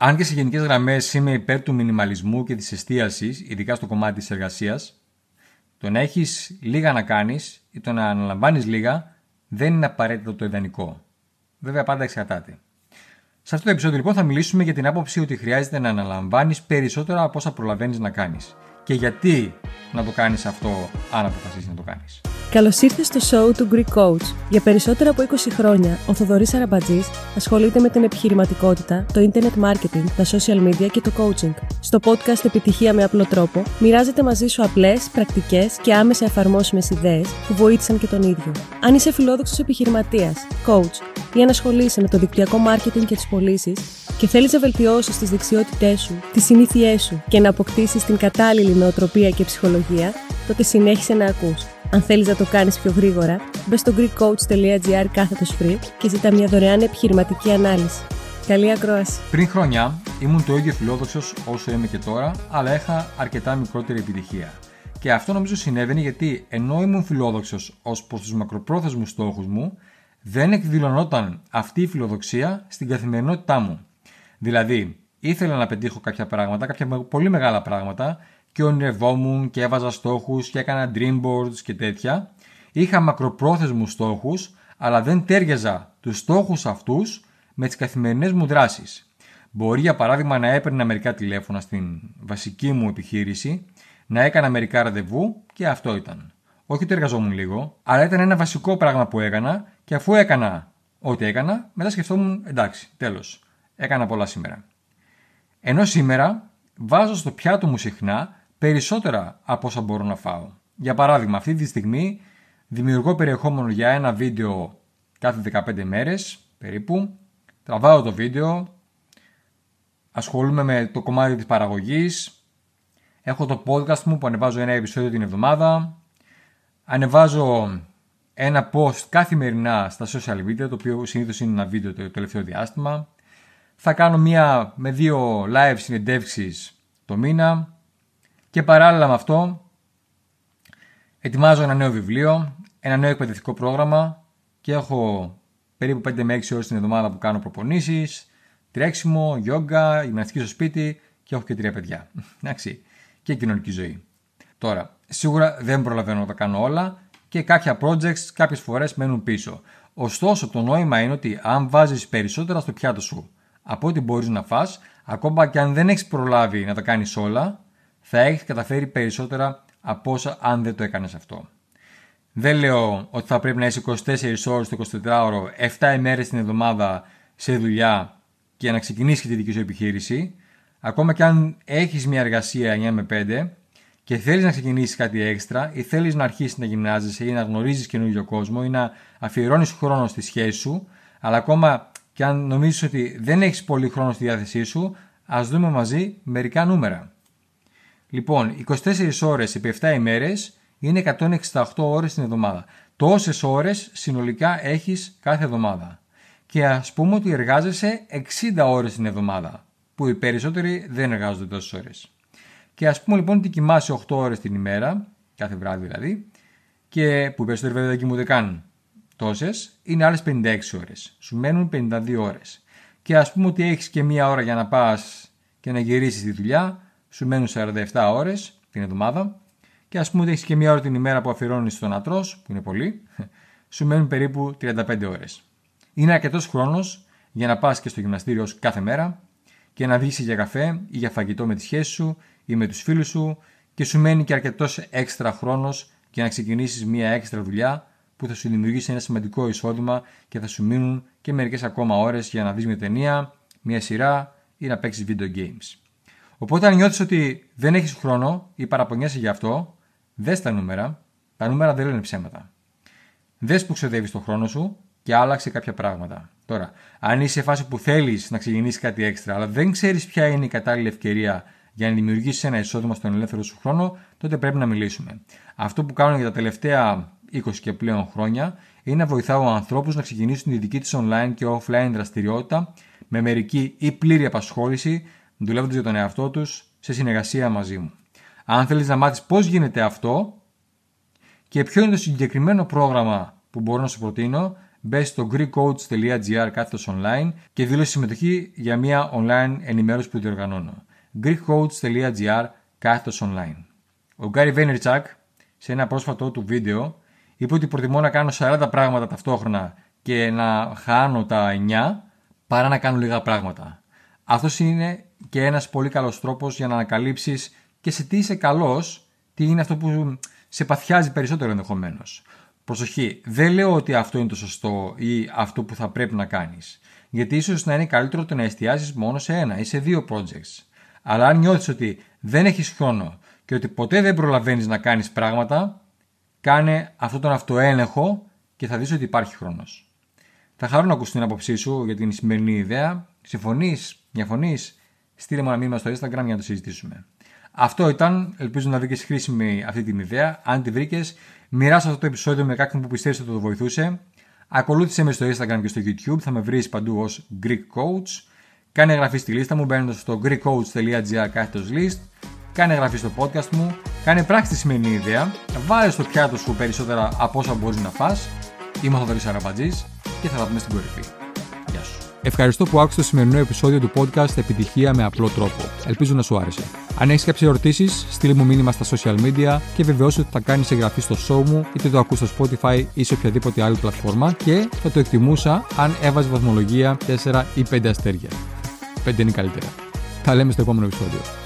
Αν και σε γενικές γραμμές είμαι υπέρ του μινιμαλισμού και της εστίασης, ειδικά στο κομμάτι της εργασίας, το να έχεις λίγα να κάνεις ή το να αναλαμβάνεις λίγα δεν είναι απαραίτητο το ιδανικό. Βέβαια, πάντα εξαρτάται. Σε αυτό το επεισόδιο λοιπόν θα μιλήσουμε για την άποψη ότι χρειάζεται να αναλαμβάνεις περισσότερα από όσα προλαβαίνεις να κάνεις. Και γιατί να το κάνεις αυτό, αν αποφασίσεις να το κάνεις. Καλώς ήρθες στο show του Greek Coach. Για περισσότερα από 20 χρόνια, ο Θοδωρής Αραμπατζής ασχολείται με την επιχειρηματικότητα, το internet marketing, τα social media και το coaching. Στο podcast Επιτυχία με απλό τρόπο, μοιράζεται μαζί σου απλές, πρακτικές και άμεσα εφαρμόσιμες ιδέες που βοήθησαν και τον ίδιο. Αν είσαι φιλόδοξος επιχειρηματίας, coach ή ανασχολείσαι με το δικτυακό marketing και τις πωλήσεις και θέλεις να βελτιώσεις τις δεξιότητές σου, τις συνήθειές σου και να αποκτήσεις την κατάλληλη νοοτροπία και ψυχολογία, τότε συνέχισε να ακούς. Αν θέλεις να το κάνεις πιο γρήγορα, μπες στο greekcoach.gr/free και ζητά μια δωρεάν επιχειρηματική ανάλυση. Καλή ακρόαση. Πριν χρόνια ήμουν το ίδιο φιλόδοξος όσο είμαι και τώρα, αλλά είχα αρκετά μικρότερη επιτυχία. Και αυτό νομίζω συνέβαινε γιατί ενώ ήμουν φιλόδοξος ως προς τους μακροπρόθεσμους στόχους μου, δεν εκδηλωνόταν αυτή η φιλοδοξία στην καθημερινότητά μου. Δηλαδή, ήθελα να πετύχω κάποια πράγματα, κάποια πολύ μεγάλα πράγματα, και ονειρευόμουν και έβαζα στόχους και έκανα dream boards και τέτοια. Είχα μακροπρόθεσμους στόχους, αλλά δεν τέριαζα τους στόχους αυτούς με τις καθημερινές μου δράσεις. Μπορεί για παράδειγμα να έπαιρνα μερικά τηλέφωνα στην βασική μου επιχείρηση, να έκανα μερικά ραντεβού και αυτό ήταν. Όχι ότι εργαζόμουν λίγο, αλλά ήταν ένα βασικό πράγμα που έκανα και αφού έκανα ό,τι έκανα, μετά σκεφτόμουν εντάξει, τέλος, έκανα πολλά σήμερα. Ενώ σήμερα βάζω στο πιάτο μου συχνά περισσότερα από όσα μπορώ να φάω. Για παράδειγμα, αυτή τη στιγμή δημιουργώ περιεχόμενο για ένα βίντεο κάθε 15 μέρες περίπου. Τραβάω το βίντεο, ασχολούμαι με το κομμάτι της παραγωγής, έχω το podcast μου που ανεβάζω ένα επεισόδιο την εβδομάδα, ανεβάζω ένα post καθημερινά στα social media, το οποίο συνήθως είναι ένα βίντεο το τελευταίο διάστημα. Θα κάνω 1 με 2 live συνεντεύξεις το μήνα και παράλληλα με αυτό ετοιμάζω ένα νέο βιβλίο, ένα νέο εκπαιδευτικό πρόγραμμα και έχω περίπου 5 με 6 ώρες την εβδομάδα που κάνω προπονήσεις, τρέξιμο, γιόγκα, γυμναστική στο σπίτι και έχω και 3 παιδιά. Εντάξει, και κοινωνική ζωή. Τώρα, σίγουρα δεν προλαβαίνω να τα κάνω όλα και κάποια projects κάποιες φορές μένουν πίσω. Ωστόσο, το νόημα είναι ότι αν βάζεις περισσότερα στο πιάτο σου από ό,τι μπορείς να φας, ακόμα και αν δεν έχεις προλάβει να τα κάνεις όλα, θα έχεις καταφέρει περισσότερα από όσα αν δεν το έκανες αυτό. Δεν λέω ότι θα πρέπει να είσαι 24 ώρες το 24ωρο, 7 ημέρες την εβδομάδα σε δουλειά και να ξεκινήσεις και τη δική σου επιχείρηση. Ακόμα και αν έχεις μια εργασία 9 με 5 και θέλεις να ξεκινήσεις κάτι έξτρα ή θέλεις να αρχίσεις να γυμνάζεσαι ή να γνωρίζεις καινούργιο κόσμο ή να αφιερώνεις χρόνο στη σχέση σου, αλλά ακόμα και αν νομίζεις ότι δεν έχεις πολύ χρόνο στη διάθεσή σου, ας δούμε μαζί μερικά νούμερα. Λοιπόν, 24 ώρες επί 7 ημέρες είναι 168 ώρες την εβδομάδα. Τόσες ώρες συνολικά έχεις κάθε εβδομάδα. Και ας πούμε ότι εργάζεσαι 60 ώρες την εβδομάδα, που οι περισσότεροι δεν εργάζονται τόσες ώρες. Και ας πούμε λοιπόν ότι κοιμάσαι 8 ώρες την ημέρα, κάθε βράδυ δηλαδή, και που οι περισσότεροι βέβαια δεν κοιμούνται καν τόσες, είναι άλλες 56 ώρες. Σου μένουν 52 ώρες. Και ας πούμε ότι έχεις και 1 ώρα για να πας και να γυρίσεις στη δουλειά, σου μένουν 47 ώρες την εβδομάδα. Και ας πούμε ότι έχεις και 1 ώρα την ημέρα που αφιερώνεις στο να τρως, που είναι πολύ, σου μένουν περίπου 35 ώρες. Είναι αρκετός χρόνος για να πας και στο γυμναστήριο σου κάθε μέρα και να βγεις για καφέ ή για φαγητό με τη σχέση σου ή με τους φίλους σου και σου μένει και αρκετός έξτρα χρόνος για να ξεκινήσεις μια έξτρα δουλειά που θα σου δημιουργήσει ένα σημαντικό εισόδημα και θα σου μείνουν και μερικές ακόμα ώρες για να δεις μια ταινία, μια σειρά ή να παίξεις video games. Οπότε αν νιώθεις ότι δεν έχεις χρόνο ή παραπονιέσαι γι' αυτό, δες τα νούμερα. Τα νούμερα δεν λένε ψέματα. Δες που ξοδεύεις τον χρόνο σου και άλλαξε κάποια πράγματα. Τώρα, αν είσαι σε φάση που θέλεις να ξεκινήσεις κάτι έξτρα, αλλά δεν ξέρεις ποια είναι η κατάλληλη ευκαιρία για να δημιουργήσεις ένα εισόδημα στον ελεύθερο σου χρόνο, τότε πρέπει να μιλήσουμε. Αυτό που κάνω για τα τελευταία 20 και πλέον χρόνια είναι να βοηθάω ανθρώπους να ξεκινήσουν τη δική τους online και offline δραστηριότητα με μερική ή πλήρη απασχόληση, δουλεύοντας για τον εαυτό τους σε συνεργασία μαζί μου. Αν θέλεις να μάθεις πώς γίνεται αυτό και ποιο είναι το συγκεκριμένο πρόγραμμα που μπορώ να σου προτείνω, μπες στο GreekCoach.gr/online και δήλωσε συμμετοχή για μια online ενημέρωση που διοργανώνω. GreekCoach.gr/online. Ο Gary Vaynerchuk σε ένα πρόσφατο του βίντεο είπε ότι προτιμώ να κάνω 40 πράγματα ταυτόχρονα και να χάνω τα 9 παρά να κάνω λίγα πράγματα. Αυτός είναι και ένας πολύ καλός τρόπος για να ανακαλύψεις και σε τι είσαι καλός, τι είναι αυτό που σε παθιάζει περισσότερο ενδεχομένως. Προσοχή, δεν λέω ότι αυτό είναι το σωστό ή αυτό που θα πρέπει να κάνεις. Γιατί ίσως να είναι καλύτερο το να εστιάσεις μόνο σε ένα ή σε 2 projects. Αλλά αν νιώθεις ότι δεν έχεις χρόνο και ότι ποτέ δεν προλαβαίνεις να κάνεις πράγματα, κάνε αυτόν τον αυτοέλεγχο και θα δεις ότι υπάρχει χρόνος. Θα χαρώ να ακούς την άποψή σου για την σημερινή ιδέα. Συμφωνείς, διαφωνείς, στείλε μου ένα μήνυμα στο Instagram για να το συζητήσουμε. Αυτό ήταν, ελπίζω να βρήκες χρήσιμη αυτή την ιδέα. Αν τη βρήκες, μοιράσου αυτό το επεισόδιο με κάποιον που πιστεύεις ότι το βοηθούσε. Ακολούθησε με στο Instagram και στο YouTube, θα με βρεις παντού ως Greek Coach. Κάνε εγγραφή στη λίστα μου μπαίνοντας στο GreekCoach.gr/list. Κάνε εγγραφή στο podcast μου. Κάνε πράξη τη σημερινή ιδέα. Βάλε στο πιάτο σου περισσότερα από όσα μπορείς να φας. Είμαι ο Θοδωρής Αραμπατζής και θα τα πούμε στην κορυφή. Γεια σου. Ευχαριστώ που άκουσες το σημερινό επεισόδιο του podcast Επιτυχία με απλό τρόπο. Ελπίζω να σου άρεσε. Αν έχεις κάποιες ερωτήσεις, στείλε μου μήνυμα στα social media και βεβαιώσου ότι θα κάνεις εγγραφή στο show μου, είτε το ακούς στο Spotify ή σε οποιαδήποτε άλλη πλατφόρμα και θα το εκτιμούσα αν έβαζε βαθμολογία 4 ή 5 αστέρια. 5 είναι καλύτερα. Τα λέμε στο επόμενο επεισόδιο.